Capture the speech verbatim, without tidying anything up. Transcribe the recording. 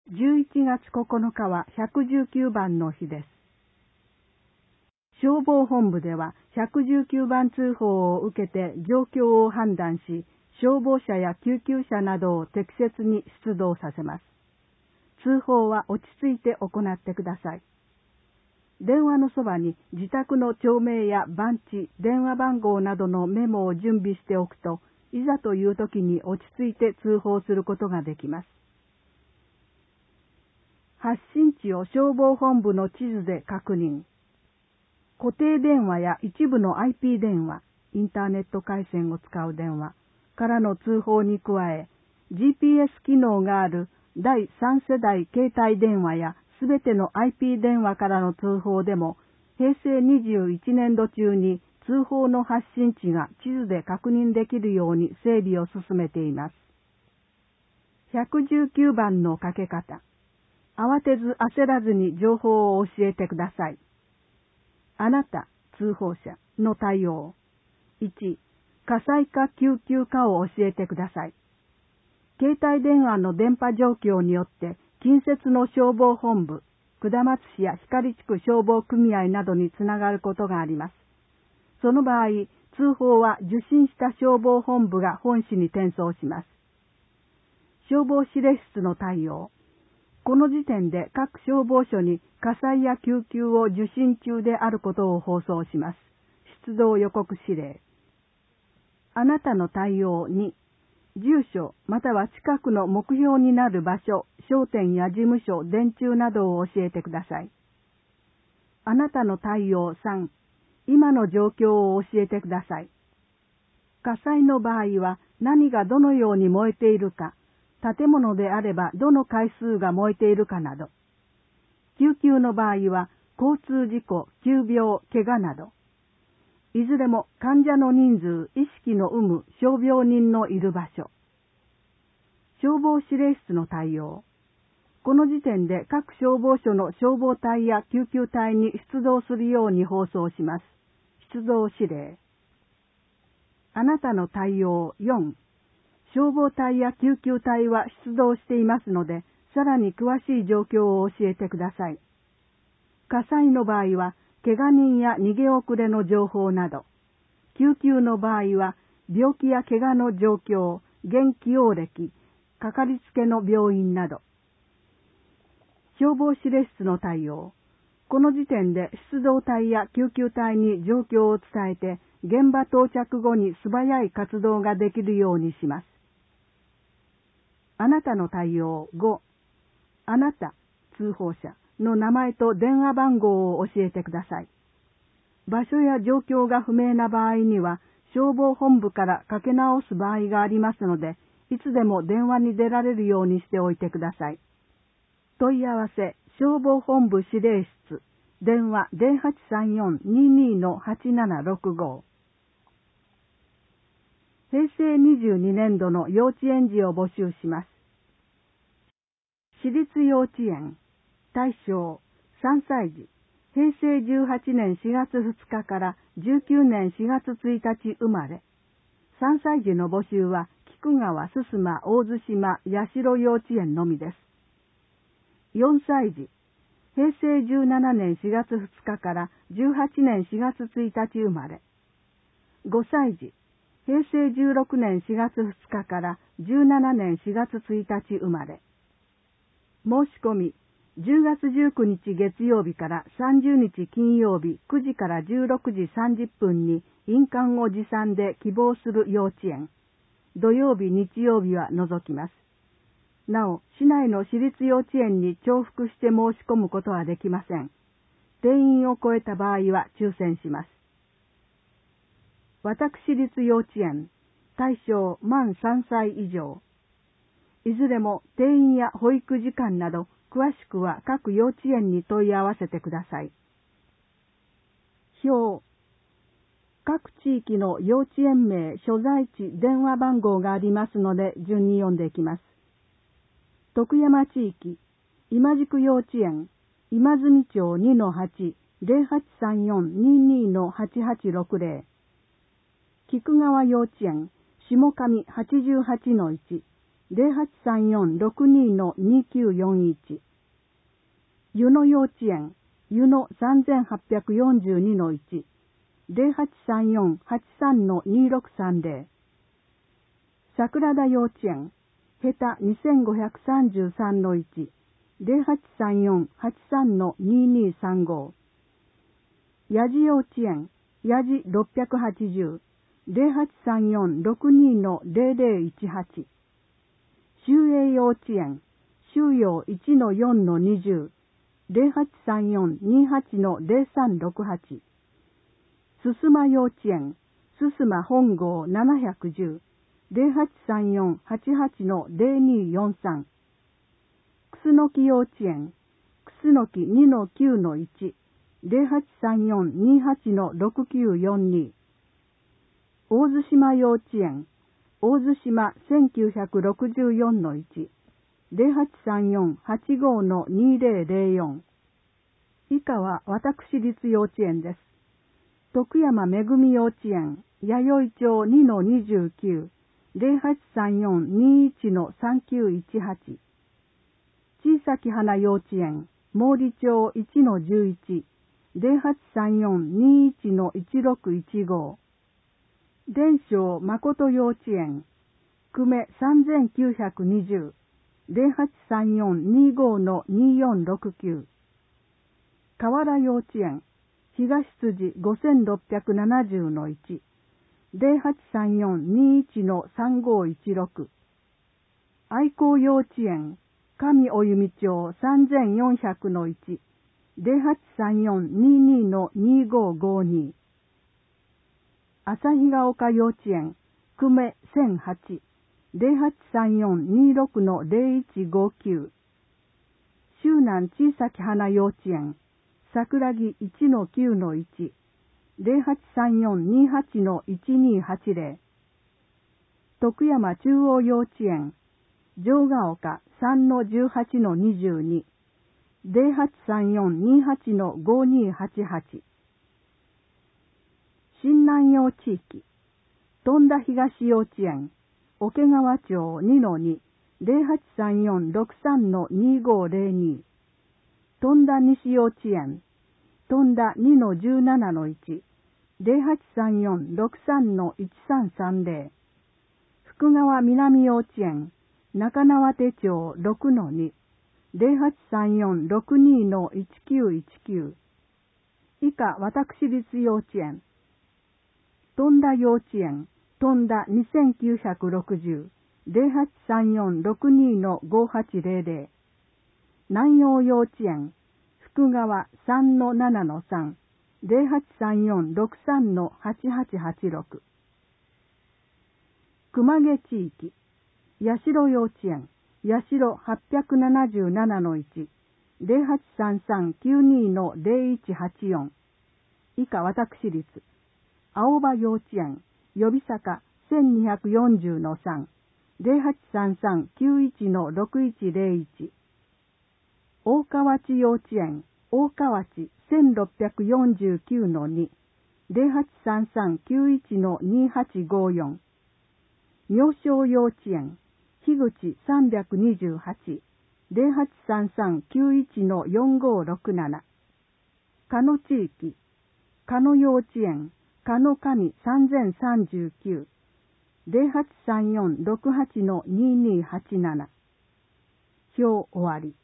じゅういちがつここのかはひゃくじゅうきゅうばんの日です。消防本部ではひゃくじゅうきゅうばん通報を受けて状況を判断し、消防車や救急車などを適切に出動させます。通報は落ち着いて行ってください。電話のそばに自宅の町名や番地、電話番号などのメモを準備しておくと、いざという時に落ち着いて通報することができます。発信地を消防本部の地図で確認。固定電話や一部の アイピー 電話、インターネット回線を使う電話からの通報に加え、ジーピーエス 機能があるだいさん世代携帯電話やすべての アイピー 電話からの通報でも、へいせいにじゅういちねんど中に通報の発信地が地図で確認できるように整備を進めています。ひゃくじゅうきゅうばんのかけ方。慌てず焦らずに情報を教えてください。あなた、通報者の対応。いち、火災か救急かを教えてください。携帯電話の電波状況によって近接の消防本部、下松市や光地区消防組合などにつながることがあります。その場合、通報は受信した消防本部が本市に転送します。消防指令室の対応。この時点で各消防署に火災や救急を受信中であることを放送します。出動予告指令。あなたの対応に、住所または近くの目標になる場所、商店や事務所、電柱などを教えてください。あなたの対応さん、今の状況を教えてください。火災の場合は何がどのように燃えているか、建物であればどの回数が燃えているかなど。救急の場合は交通事故、急病、怪我など。いずれも患者の人数、意識の有無、傷病人のいる場所。消防指令室の対応。この時点で各消防署の消防隊や救急隊に出動するように放送します。出動指令。あなたの対応よん。消防隊や救急隊は出動していますので、さらに詳しい状況を教えてください。火災の場合は、怪我人や逃げ遅れの情報など、救急の場合は、病気や怪我の状況、現起用歴、かかりつけの病院など。消防指令室の対応。この時点で出動隊や救急隊に状況を伝えて、現場到着後に素早い活動ができるようにします。あなたの対応ご。あなた、通報者の名前と電話番号を教えてください。場所や状況が不明な場合には、消防本部からかけ直す場合がありますので、いつでも電話に出られるようにしておいてください。問い合わせ、消防本部指令室、電話 ゼロはちさんよん にーにー のはちななろくご。へいせいにじゅうにねんどの幼稚園児を募集します。私立幼稚園、対象、さんさい児、へいせいじゅうはちねんしがつふつかからじゅうきゅうねんしがつついたち生まれ。さんさい児の募集は、菊川、すすま、大津島、八代幼稚園のみです。よんさい児、へいせいじゅうななねんしがつふつかからじゅうはちねんしがつついたち生まれ。ごさい児、へいせいじゅうろくねんしがつふつかからじゅうななねんしがつついたち生まれ。申し込み、じゅうがつじゅうくにち月曜日からさんじゅうにち金曜日くじからじゅうろくじさんじゅっぷんに印鑑を持参で希望する幼稚園。土曜日、日曜日は除きます。なお、市内の私立幼稚園に重複して申し込むことはできません。定員を超えた場合は抽選します。私立幼稚園、対象満さんさい以上。いずれも定員や保育時間など、詳しくは各幼稚園に問い合わせてください。表。各地域の幼稚園名、所在地、電話番号がありますので、順に読んでいきます。徳山地域、今宿幼稚園、今住町 にのはち、ゼロはちさんよん にーにー のはちはちろくぜろ。菊川幼稚園、下上 はちじゅうはちのいち、 ゼロはちさんよんろくにのにきゅうよんいち。湯野幼稚園、湯野さんぜんはっぴゃくよんじゅうにのいち。ゼロはちさんよんはちさんのにろくさんゼロ。桜田幼稚園、下手にせんごひゃくさんじゅうさんのいち。ゼロはちさんよんはちさんのににさんご。八路幼稚園、八路ろっぴゃくはちじゅう。ゼロはちさんよんろくにのゼロゼロいちはち。秀英幼稚園、修陽いちのよんのにじゅう。ゼロはちさんよんにはちのゼロさんろくはち。すすま幼稚園、すすま本郷ななひゃくじゅう。ゼロはちさんよんはちはちのゼロによんさん。くすのき幼稚園、くすのきにのきゅうのいち。ゼロはちさんよんにはちのろくきゅうよんに。大津島幼稚園、大津島せんきゅうひゃくろくじゅうよんのいち。ゼロはちさんよんはちごのにゼロゼロよん。以下は私立幼稚園です。徳山めぐみ幼稚園、弥生町にのにじゅうきゅう。ゼロはちさんよんにいちのさんきゅういちはち。小さき花幼稚園、毛利町いちのじゅういち。ゼロはちさんよんにいちのいちろくいちご。伝承誠幼稚園、久米さんぜんきゅうひゃくにじゅう。ゼロはちさんよんにごのによんろくきゅう。河原幼稚園、東筋ごせんろっぴゃくななじゅうのいち。ゼロはちさんよんにいちのさんごいちろく。愛好幼稚園、上お弓町さんぜんよんひゃくのいち。ゼロはちさんよんににのにごごに。旭ヶ丘幼稚園、久米せんはち。ゼロはちさんよんにろくのゼロいちごきゅう。周南小さき花幼稚園、桜木いちのきゅうのいち。ゼロはちさんよんにはちのいちにはちゼロ。徳山中央幼稚園、城ヶ丘さんのじゅうはちのにじゅうに。ゼロはちさんよんにはちのごにはちはち。新南陽地域、富田東幼稚園、桶川町にのに。ゼロはちさんよんろくさんのにごゼロに。富田西幼稚園、富田にのじゅうななのいち。ゼロはちさんよんろくさんのいちさんさんゼロ。福川南幼稚園、中縄手町ろくのに。ゼロはちさんよんろくにのいちきゅういちきゅう。以下私立幼稚園。富田幼稚園、富田にせんきゅうひゃくろくじゅう。ゼロはちさんよんろくにのごはちゼロゼロ。南陽幼稚園、福川さんのななのさん。ゼロはちさんよんろくさんのはちはちはちろく。熊毛地域、八代幼稚園、八代はっぴゃくななじゅうななのいち。ゼロはちさんさんきゅうにのゼロいちはちよん。以下私立。青葉幼稚園、予備坂せんにひゃくよんじゅうのさん。ゼロはちさんさんきゅういちのろくいちゼロいち。大川内幼稚園、大川内せんろっぴゃくよんじゅうきゅうのに。ゼロはちさんさんきゅういちのにはちごよん。妙正幼稚園、樋口さんびゃくにじゅうはち。ゼロはちさんさんきゅういちのよんごろくなな。鹿野地域、鹿野幼稚園、鹿野上さんぜんさんじゅうきゅう。ゼロはちさんよんろくはちのににはちなな。表終わり。